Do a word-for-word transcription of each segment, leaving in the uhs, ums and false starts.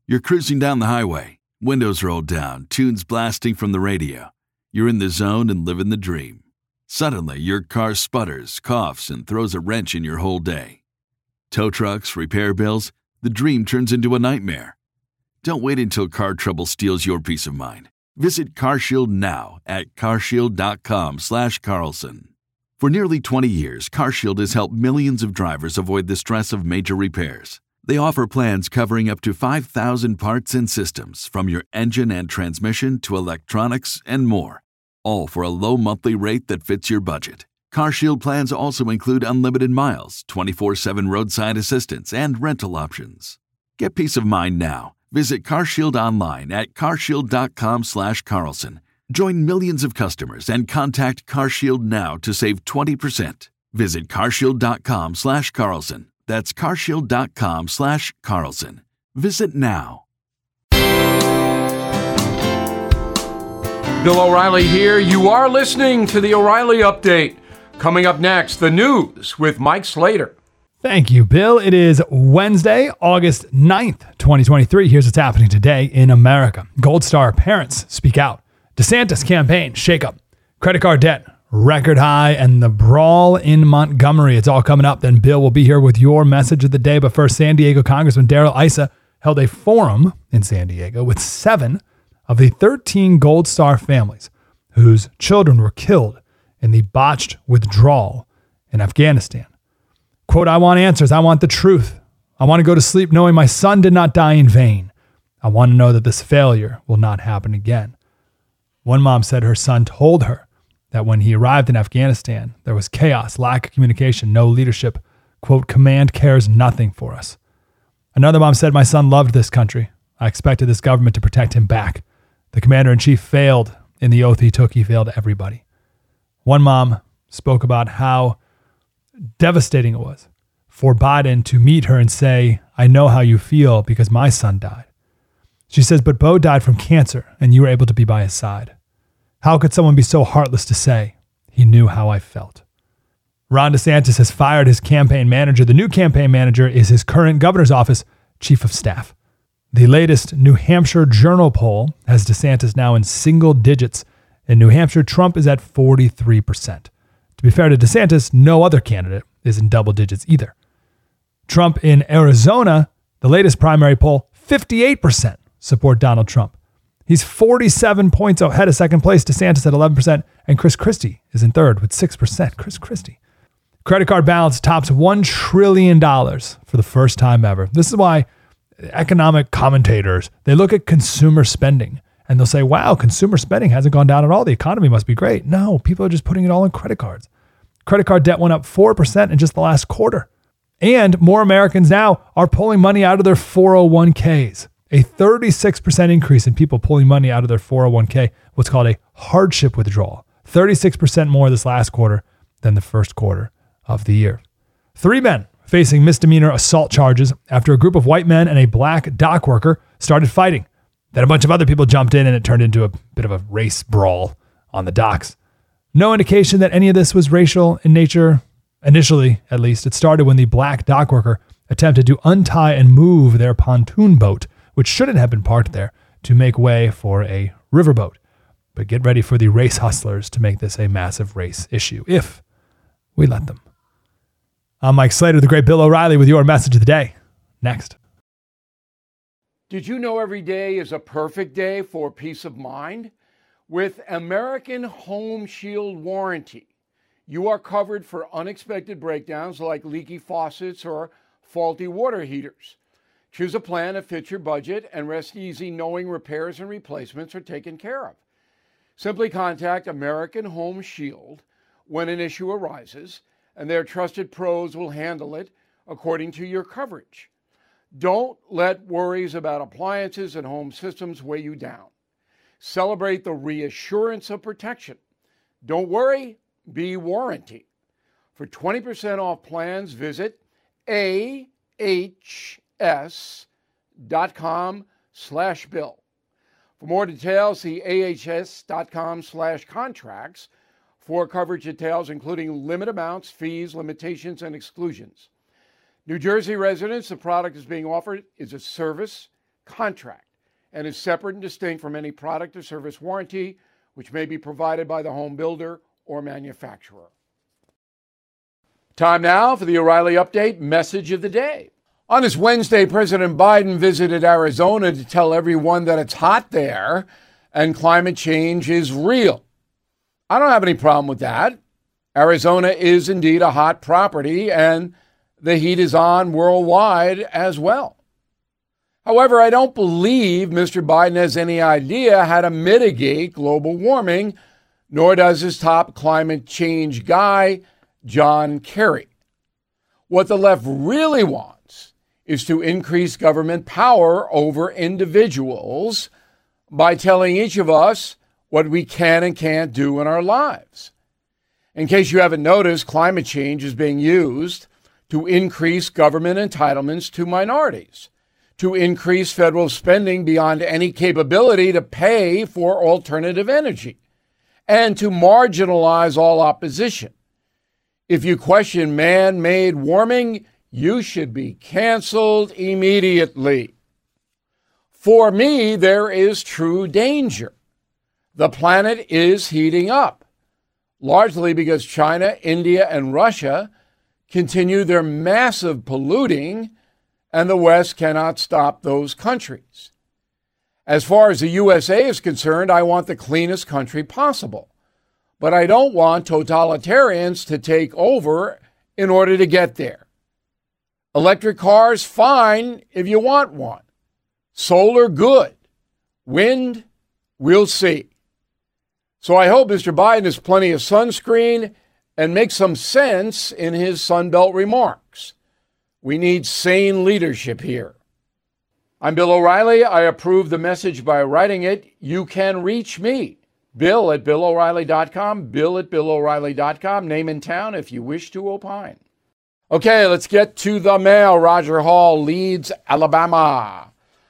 You're cruising down the highway, windows rolled down, tunes blasting from the radio. You're in the zone and living the dream. Suddenly, your car sputters, coughs, and throws a wrench in your whole day. Tow trucks, repair bills, the dream turns into a nightmare. Don't wait until car trouble steals your peace of mind. Visit CarShield now at carshield.com slash Carlson. For nearly twenty years, CarShield has helped millions of drivers avoid the stress of major repairs. They offer plans covering up to five thousand parts and systems, from your engine and transmission to electronics and more, all for a low monthly rate that fits your budget. CarShield plans also include unlimited miles, twenty-four seven roadside assistance, and rental options. Get peace of mind now. Visit CarShield online at carshield.com slash Carlson. Join millions of customers and contact CarShield now to save twenty percent. Visit carshield.com slash Carlson. That's carshield.com slash Carlson. Visit now. Bill O'Reilly here. You are listening to the O'Reilly Update. Coming up next, the news with Mike Slater. Thank you, Bill. It is Wednesday, August ninth, twenty twenty-three. Here's what's happening today in America. Gold Star parents speak out. DeSantis campaign shakeup. Credit card debt record high, and the brawl in Montgomery. It's all coming up. Then Bill will be here with your message of the day. But first, San Diego Congressman Darrell Issa held a forum in San Diego with seven of the thirteen Gold Star families whose children were killed in the botched withdrawal in Afghanistan. Quote, I want answers. I want the truth. I want to go to sleep knowing my son did not die in vain. I want to know that this failure will not happen again. One mom said her son told her that when he arrived in Afghanistan, there was chaos, lack of communication, no leadership. Quote, command cares nothing for us. Another mom said, my son loved this country. I expected this government to protect him back. The commander-in-chief failed in the oath he took. He failed everybody. One mom spoke about how devastating it was for Biden to meet her and say, I know how you feel because my son died. She says, but Bo died from cancer and you were able to be by his side. How could someone be so heartless to say he knew how I felt? Ron DeSantis has fired his campaign manager. The new campaign manager is his current governor's office chief of staff. The latest New Hampshire Journal poll has DeSantis now in single digits. In New Hampshire, Trump is at forty-three percent. To be fair to DeSantis, no other candidate is in double digits either. Trump in Arizona, the latest primary poll, fifty-eight percent support Donald Trump. He's forty-seven points ahead of second place, DeSantis at eleven percent, and Chris Christie is in third with six percent. Chris Christie. Credit card balance tops one trillion dollars for the first time ever. This is why economic commentators, they look at consumer spending and they'll say, wow, consumer spending hasn't gone down at all. The economy must be great. No, people are just putting it all in credit cards. Credit card debt went up four percent in just the last quarter. And more Americans now are pulling money out of their four oh one k's. A thirty-six percent increase in people pulling money out of their four oh one k, what's called a hardship withdrawal. thirty-six percent more this last quarter than the first quarter of the year. Three men facing misdemeanor assault charges after a group of white men and a black dock worker started fighting. Then a bunch of other people jumped in and it turned into a bit of a race brawl on the docks. No indication that any of this was racial in nature. Initially, at least, it started when the black dock worker attempted to untie and move their pontoon boat, which shouldn't have been parked there, to make way for a riverboat. But get ready for the race hustlers to make this a massive race issue, if we let them. I'm Mike Slater, the great Bill O'Reilly, with your message of the day. Next. Did you know every day is a perfect day for peace of mind? With American Home Shield Warranty, you are covered for unexpected breakdowns like leaky faucets or faulty water heaters. Choose a plan that fits your budget and rest easy knowing repairs and replacements are taken care of. Simply contact American Home Shield when an issue arises, and their trusted pros will handle it according to your coverage. Don't let worries about appliances and home systems weigh you down. Celebrate the reassurance of protection. Don't worry, be warranty. For twenty percent off plans, visit A H S dot com slash bill. For more details, see A H S dot com slash contracts for coverage details, including limit amounts, fees, limitations, and exclusions. New Jersey residents, the product is being offered is a service contract and is separate and distinct from any product or service warranty which may be provided by the home builder or manufacturer. Time now for the O'Reilly Update message of the day. On this Wednesday, President Biden visited Arizona to tell everyone that it's hot there and climate change is real. I don't have any problem with that. Arizona is indeed a hot property, and the heat is on worldwide as well. However, I don't believe Mister Biden has any idea how to mitigate global warming, nor does his top climate change guy, John Kerry. What the left really wants is to increase government power over individuals by telling each of us what we can and can't do in our lives. In case you haven't noticed, climate change is being used to increase government entitlements to minorities, to increase federal spending beyond any capability to pay for alternative energy, and to marginalize all opposition. If you question man-made warming, you should be canceled immediately. For me, there is true danger. The planet is heating up, largely because China, India, and Russia continue their massive polluting, and the West cannot stop those countries. As far as the U S A is concerned, I want the cleanest country possible. But I don't want totalitarians to take over in order to get there. Electric cars, fine if you want one. Solar, good. Wind, we'll see. So I hope Mister Biden has plenty of sunscreen and makes some sense in his Sunbelt remarks. We need sane leadership here. I'm Bill O'Reilly. I approve the message by writing it. You can reach me, Bill at Bill O'Reilly dot com, Bill at Bill O'Reilly dot com, name and town if you wish to opine. Okay, let's get to the mail. Roger Hall, Leeds, Alabama.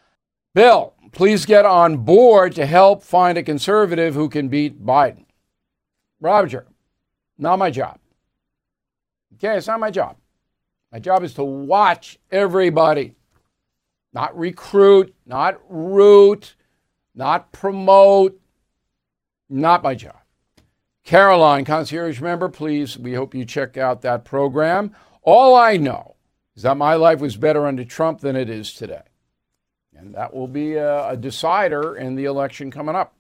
Bill, please get on board to help find a conservative who can beat Biden. Roger, not my job. Okay, it's not my job. My job is to watch everybody, not recruit, not root, not promote. Not my job. Caroline, concierge member, please, we hope you check out that program. All I know is that my life was better under Trump than it is today. And that will be a, a decider in the election coming up.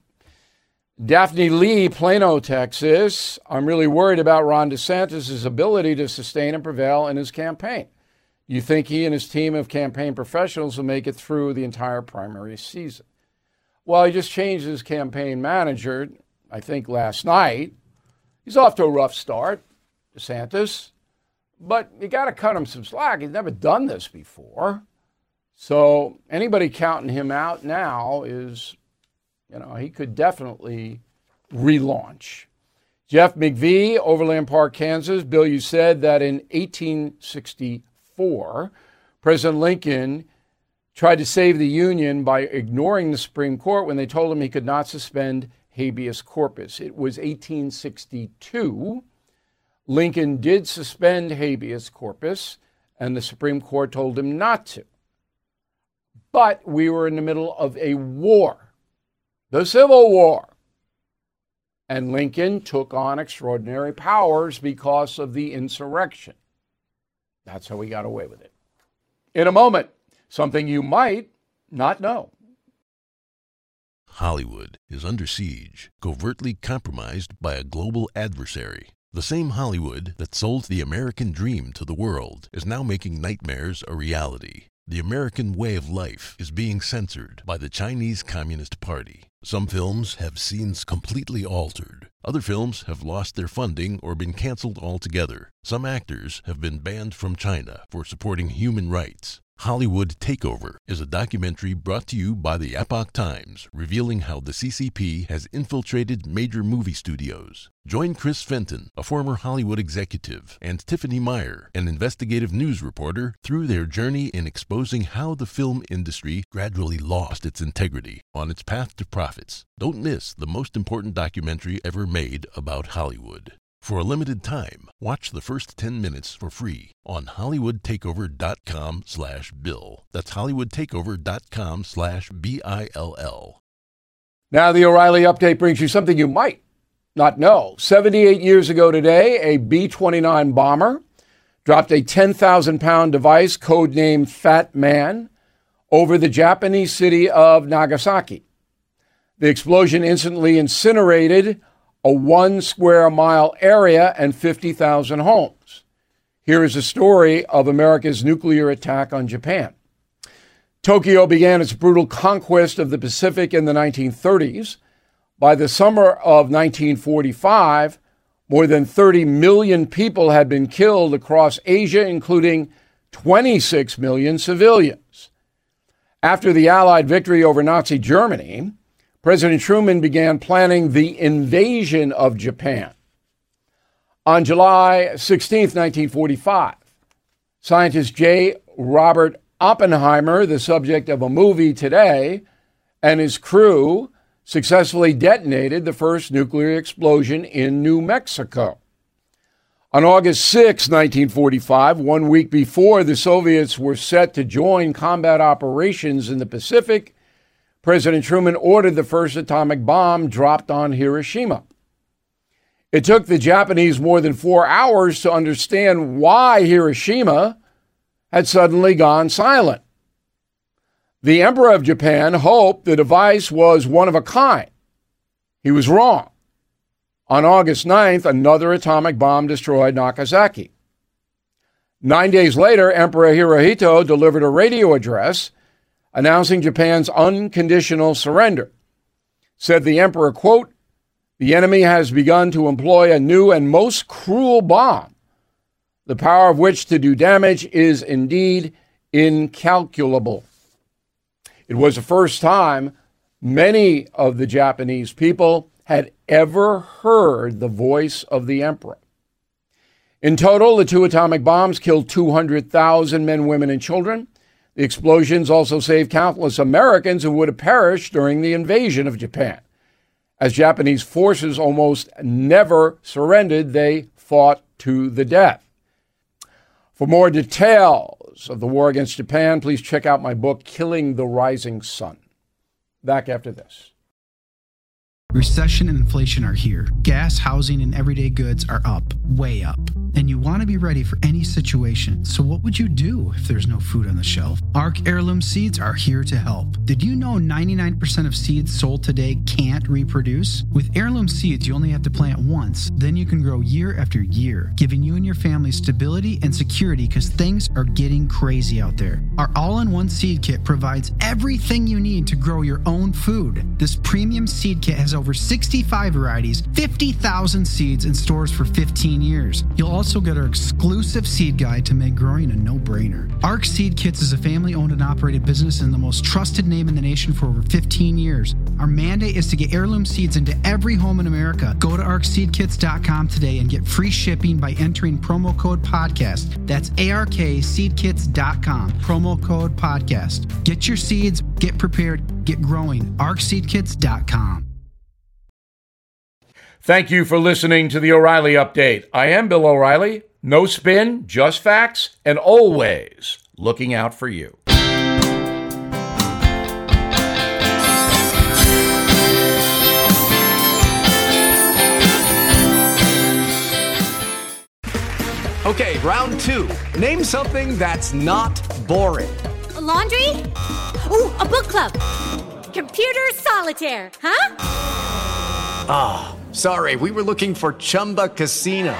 Daphne Lee, Plano, Texas. I'm really worried about Ron DeSantis' ability to sustain and prevail in his campaign. You think he and his team of campaign professionals will make it through the entire primary season? Well, he just changed his campaign manager, I think, last night. He's off to a rough start, DeSantis. But you got to cut him some slack. He's never done this before. So anybody counting him out now is... You know, he could definitely relaunch. Jeff McVie, Overland Park, Kansas. Bill, you said that in eighteen sixty-four, President Lincoln tried to save the Union by ignoring the Supreme Court when they told him he could not suspend habeas corpus. It was eighteen sixty-two. Lincoln did suspend habeas corpus, and the Supreme Court told him not to. But we were in the middle of a war. The Civil War. And Lincoln took on extraordinary powers because of the insurrection. That's how he got away with it. In a moment, something you might not know. Hollywood is under siege, covertly compromised by a global adversary. The same Hollywood that sold the American dream to the world is now making nightmares a reality. The American way of life is being censored by the Chinese Communist Party. Some films have scenes completely altered. Other films have lost their funding or been canceled altogether. Some actors have been banned from China for supporting human rights. Hollywood Takeover is a documentary brought to you by the Epoch Times, revealing how the C C P has infiltrated major movie studios. Join Chris Fenton, a former Hollywood executive, and Tiffany Meyer, an investigative news reporter, through their journey in exposing how the film industry gradually lost its integrity on its path to profits. Don't miss the most important documentary ever made about Hollywood. For a limited time, watch the first ten minutes for free on hollywoodtakeover.com slash bill. That's hollywoodtakeover.com slash B I L L. Now the O'Reilly Update brings you something you might not know. seventy-eight years ago today, a B twenty-nine bomber dropped a ten thousand pound device codenamed Fat Man over the Japanese city of Nagasaki. The explosion instantly incinerated a one square mile area and fifty thousand homes. Here is a story of America's nuclear attack on Japan. Tokyo began its brutal conquest of the Pacific in the nineteen thirties. By the summer of nineteen forty-five, more than thirty million people had been killed across Asia, including twenty-six million civilians. After the Allied victory over Nazi Germany, President Truman began planning the invasion of Japan. On July sixteenth, nineteen forty-five, scientist J. Robert Oppenheimer, the subject of a movie today, and his crew successfully detonated the first nuclear explosion in New Mexico. On August sixth, nineteen forty-five, one week before the Soviets were set to join combat operations in the Pacific, President Truman ordered the first atomic bomb dropped on Hiroshima. It took the Japanese more than four hours to understand why Hiroshima had suddenly gone silent. The Emperor of Japan hoped the device was one of a kind. He was wrong. On August ninth, another atomic bomb destroyed Nagasaki. Nine days later, Emperor Hirohito delivered a radio address announcing Japan's unconditional surrender. Said the emperor, quote, "The enemy has begun to employ a new and most cruel bomb, the power of which to do damage is indeed incalculable." It was the first time many of the Japanese people had ever heard the voice of the emperor. In total, the two atomic bombs killed two hundred thousand men, women, and children. The explosions also saved countless Americans who would have perished during the invasion of Japan. As Japanese forces almost never surrendered, they fought to the death. For more details of the war against Japan, please check out my book, Killing the Rising Sun. Back after this. Recession and inflation are here. Gas, housing, and everyday goods are up, way up. And you want to be ready for any situation. So what would you do if there's no food on the shelf? Ark Heirloom Seeds are here to help. Did you know ninety-nine percent of seeds sold today can't reproduce? With Heirloom Seeds, you only have to plant once. Then you can grow year after year, giving you and your family stability and security because things are getting crazy out there. Our all-in-one seed kit provides everything you need to grow your own food. This premium seed kit has over sixty-five varieties, fifty thousand seeds, and stores for fifteen years. You'll also also get our exclusive seed guide to make growing a no-brainer. Ark Seed Kits is a family-owned and operated business and the most trusted name in the nation for over fifteen years. Our mandate is to get heirloom seeds into every home in America. Go to ark seed kits dot com today and get free shipping by entering promo code podcast. That's A R K seed kits dot com, promo code podcast. Get your seeds, get prepared, get growing. ark seed kits dot com. Thank you for listening to the O'Reilly Update. I am Bill O'Reilly. No spin, just facts, and always looking out for you. Okay, round two. Name something that's not boring. A laundry? Ooh, a book club. Computer solitaire, huh? Ah. Sorry, we were looking for Chumba Casino.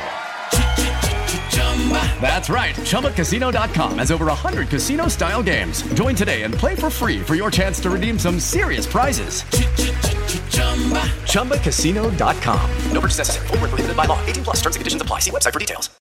That's right. Chumba Casino dot com has over one hundred casino-style games. Join today and play for free for your chance to redeem some serious prizes. Chumba Casino dot com. No purchase necessary. Void where prohibited by law. eighteen plus. Terms and conditions apply. See website for details.